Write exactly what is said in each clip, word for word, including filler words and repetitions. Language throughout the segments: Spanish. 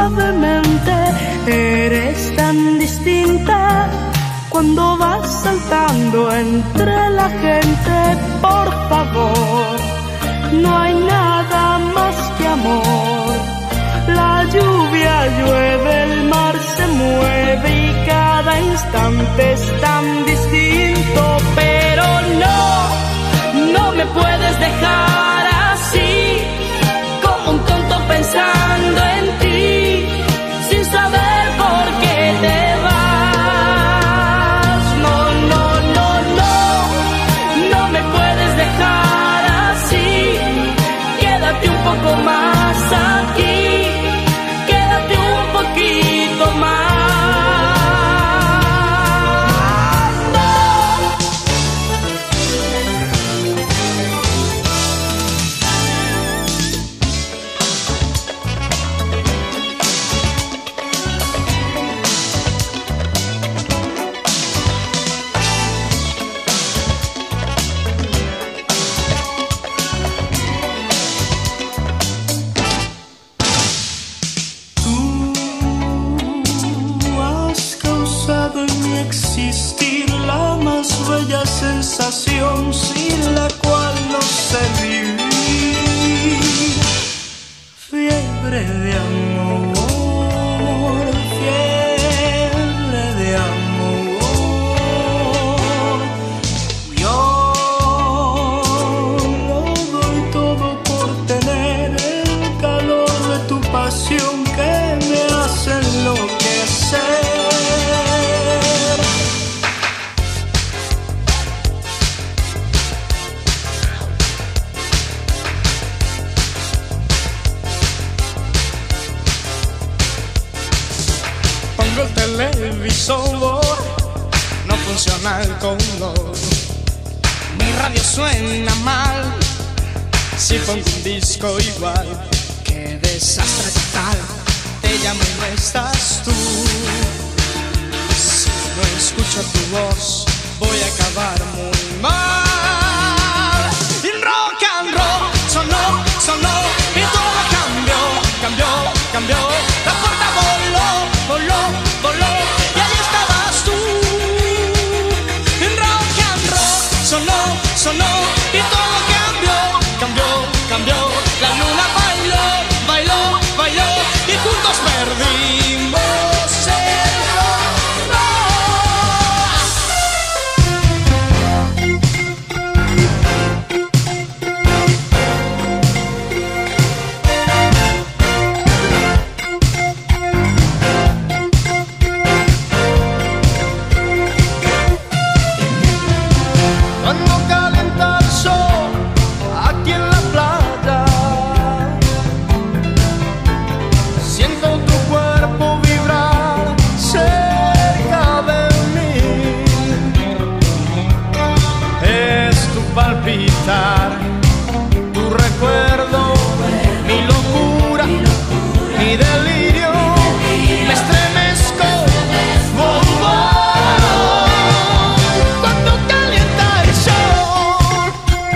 suavemente. Eres tan distinta cuando vas saltando entre la gente. Por favor, no hay nada más que amor. La lluvia llueve, el mar se mueve y cada instante es tan distinto. Pero no, no me puedes dejar así, como un tonto pensando en ti, sin saber por qué te vas. No, no, no, no, no me puedes dejar así. Quédate un poco más aquí, quédate un poquito más. Sensación sin la cual no sé vivir. Fiebre de amor, fiebre de amor. Yo lo doy todo por tener el calor de tu pasión que me hace enloquecer. El televisor no funciona el color, mi radio suena mal, si pongo un disco igual, qué desastre total, te llamo y no estás tú. Si no escucho tu voz voy a acabar muy mal. Y rock and roll sonó, sonó y todo cambió, cambió, cambió. La puerta voló, voló, voló y ahí estabas tú. En rock and roll sonó, sonó y todo cambió, cambió, cambió. La luna bailó, bailó, bailó y juntos perdimos el tu recuerdo, mi locura, mi delirio, me estremezco, oh, oh, cuando calienta el sol.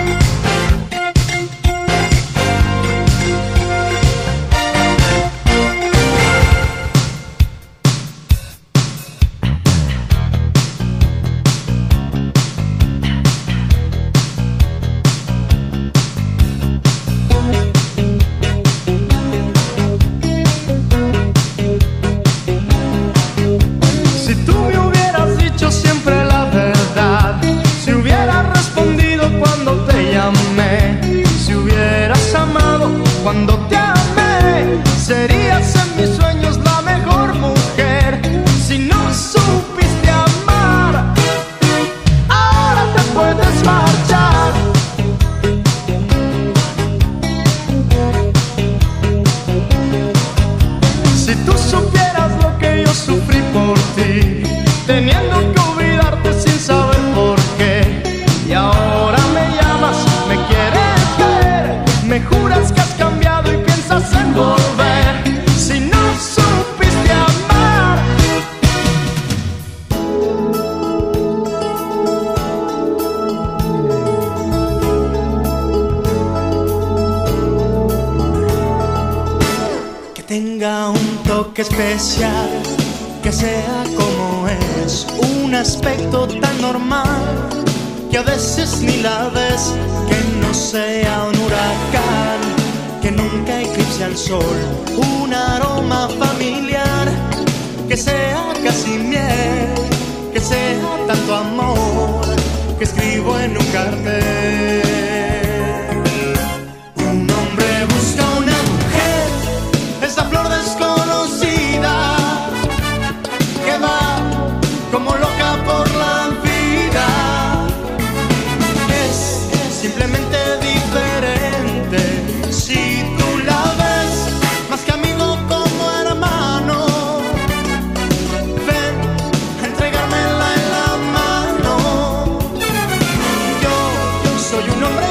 Si hubieras amado cuando te amé, serías en mis sueños la mejor mujer. Si no supiste amar, ahora te puedes marchar. Si tú supieras lo que yo sufrí por ti, teniendo que olvidarte sin saber por qué, y ahora me llamas, me quieres ver, me juras que has cambiado y piensas en volver. Si no supiste amar, que tenga un un toque especial, que sea como es, un aspecto tan normal que a veces ni la ves, que no sea un huracán, que nunca eclipse al sol, un aroma familiar, que sea casi miel, que sea tanto amor, que escribo en un cartel. Un hombre busca una mujer, esa flor desconocida, que va como loca por la vida. Es simplemente diferente, si tú la ves más que amigo, como hermano. Ven a entregármela en la mano. Yo, yo soy un hombre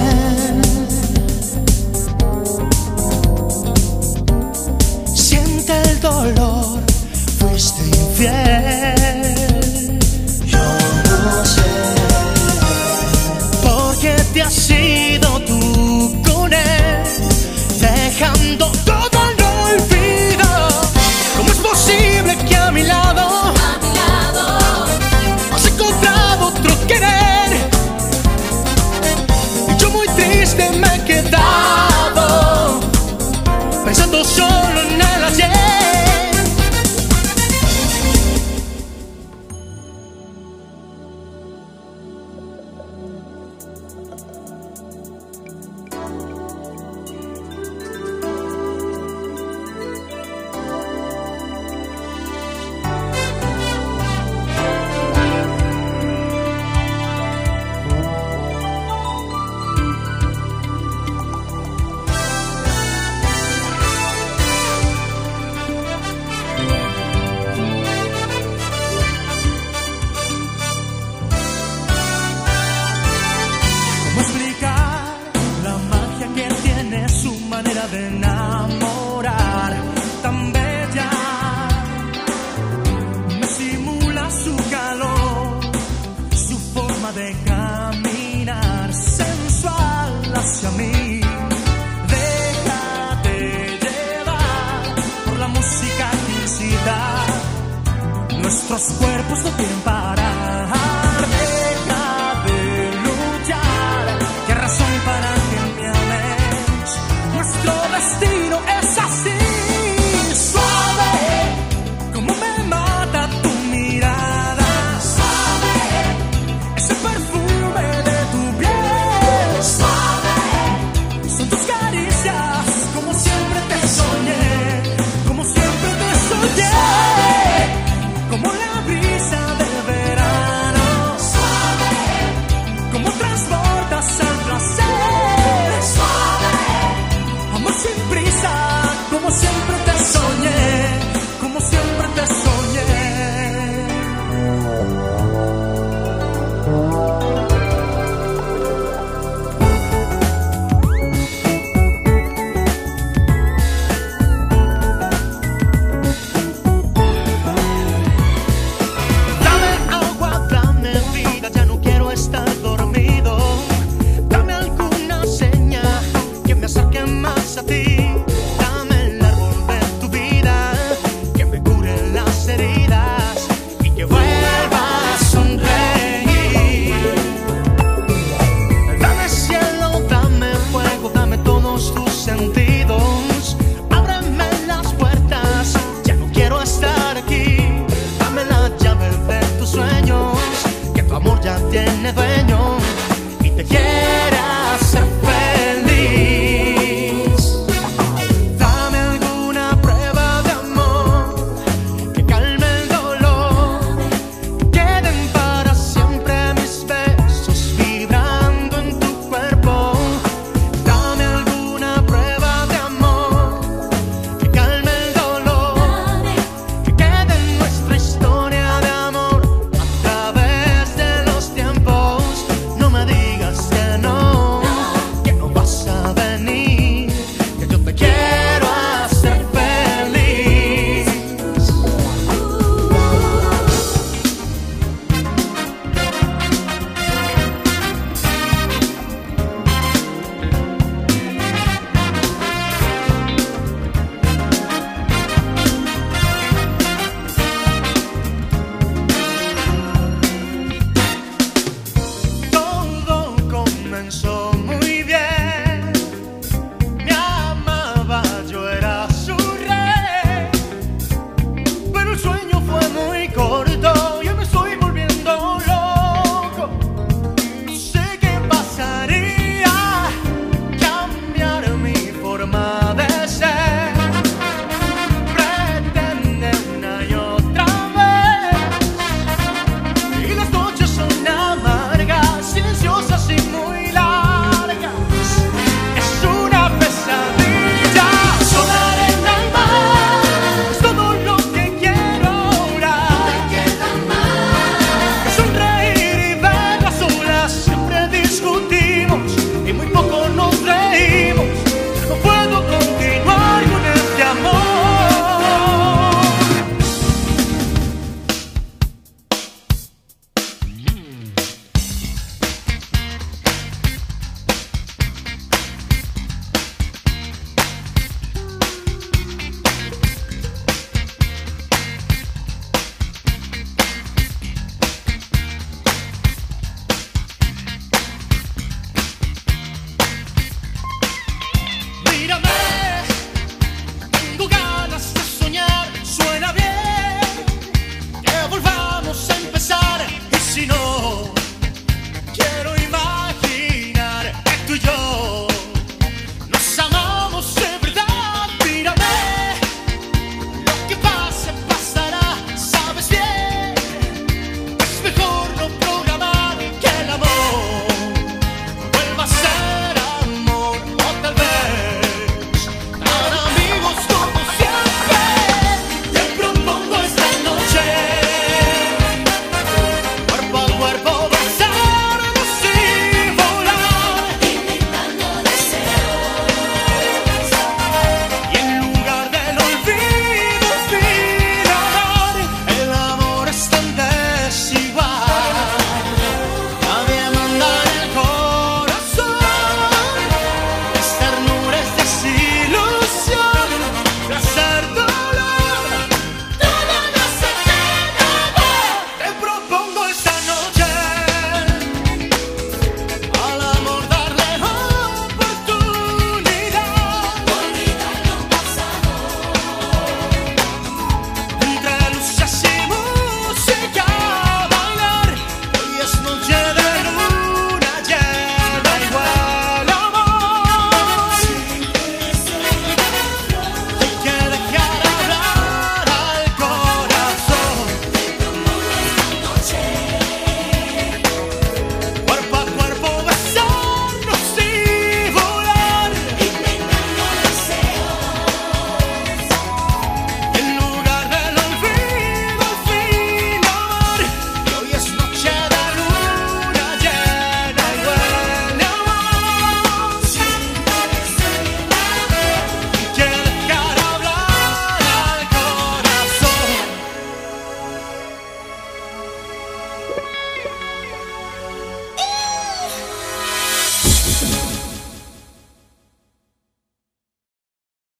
piel. Siente el dolor, fuiste infiel. Yo no sé por qué te has ido tú con él, dejando todo al olvido. ¿Cómo es posible que a mi lado, a mi lado has encontrado otro querer? Y yo muy triste me he quedado pensando solo en el ayer. De enamorar, tan bella, me simula su calor, su forma de caminar sensual hacia mí. Déjate llevar por la música que incita, nuestros cuerpos no quieren parar. Deja de luchar, qué razón para que me ames. Nuestro destino es así, suave, como me mata tu mirada, suave, ese perfume de tu piel, suave, son tus caricias, como siempre te soñé, como siempre te soñé, como la brisa del verano. Mírame, tengo ganas de soñar, suena bien, que volvamos a empezar, y si no,